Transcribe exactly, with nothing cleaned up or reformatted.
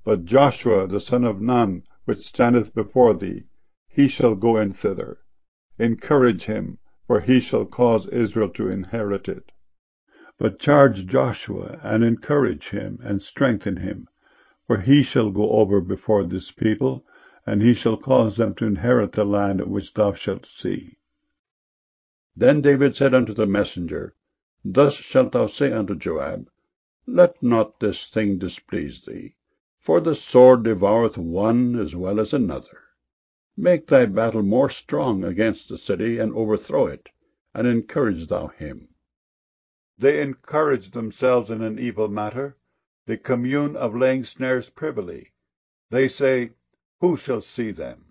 But Joshua the son of Nun, which standeth before thee, he shall go in thither. Encourage him, for he shall cause Israel to inherit it. But charge Joshua, and encourage him, and strengthen him, for he shall go over before this people, and he shall cause them to inherit the land which thou shalt see. Then David said unto the messenger, Thus shalt thou say unto Joab, Let not this thing displease thee, for the sword devoureth one as well as another. Make thy battle more strong against the city, and overthrow it, and encourage thou him. They encourage themselves in an evil matter. They commune of laying snares privily. They say, Who shall see them?